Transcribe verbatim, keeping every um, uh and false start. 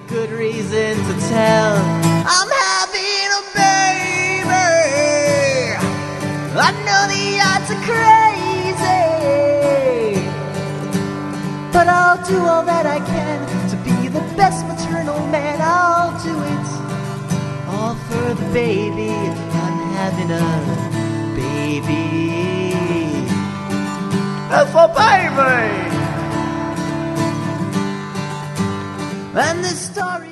good reason to tell. I'm having a baby. I know the odds are crazy, but I'll do all that I can to be the best maternal man. I'll do it all for the baby. I'm having a baby. It's a baby. And this story